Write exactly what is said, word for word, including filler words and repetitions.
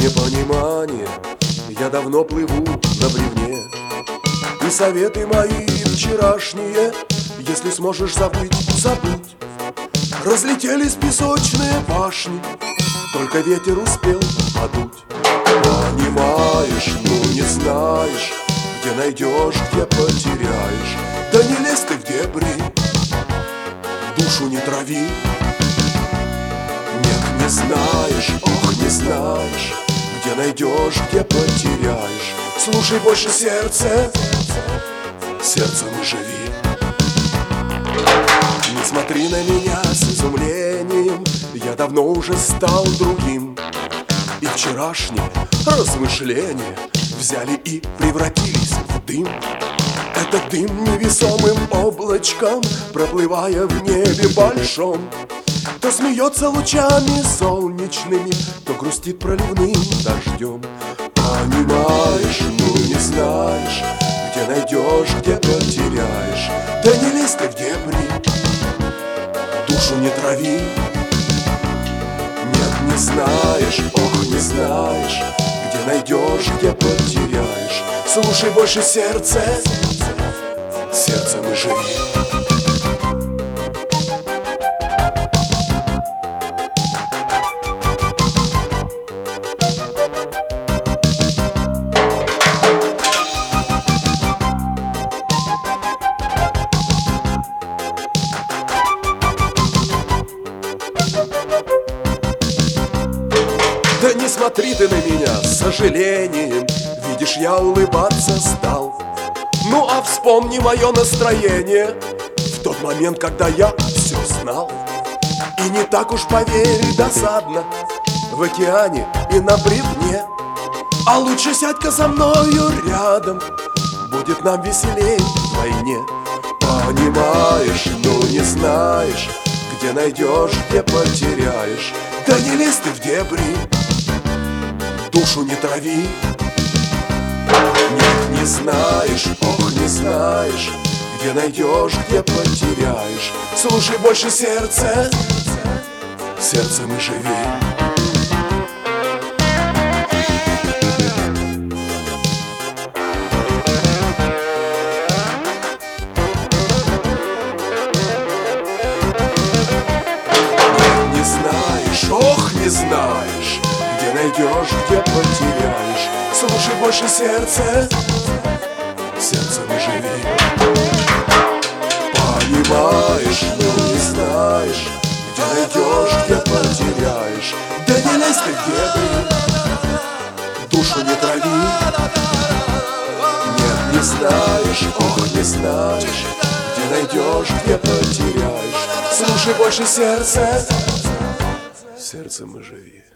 непонимание, я давно плыву на бревне. И советы мои вчерашние, если сможешь забыть, забудь. Разлетелись песочные башни, только ветер успел подуть. Понимаешь, ну не знаешь, где найдешь, где потеряешь. Да не лезь ты в дебри, душу не трави. Нет, не знаешь, ох, не знаешь, где найдешь, где потеряешь. Слушай больше сердце, сердцем и живи. Не смотри на меня с изумлением, я давно уже стал другим. И вчерашние размышления взяли и превратились в дым. Этот дым невесомым облачком, проплывая в небе большом, то смеется лучами солнечными, то грустит проливным дождем. Понимаешь, ну не знаешь, где найдешь, где потеряешь. Да не лезь ты в дебри, душу не трави. Нет, не знаешь, ох, не знаешь, где найдешь, где потеряешь. Слушай больше сердце, сердцем и живи. Да не смотри ты на меня с сожалением, видишь, я улыбаться стал. Ну а вспомни мое настроение в тот момент, когда я все знал. И не так уж, поверь, досадно в океане и на бревне. А лучше сядь-ка со мною рядом, будет нам веселей вдвойне. Понимаешь, ну не знаешь, где найдешь, где потеряешь. Да не лезь ты в дебри, душу не трави. Нет, не знаешь, ох, не знаешь, где найдешь, где потеряешь. Слушай больше сердце, сердцем и живи. Нет, не знаешь, ох, не знаешь, где найдешь, где потеряешь. Слушай больше сердце, сердцем и живи. Понимаешь, но не знаешь, где найдешь, где потеряешь. Да не лезь ты в дебри, душу не трави. Нет, не знаешь, ох, не знаешь, где найдешь, где потеряешь. Слушай больше сердце, сердцем и живи.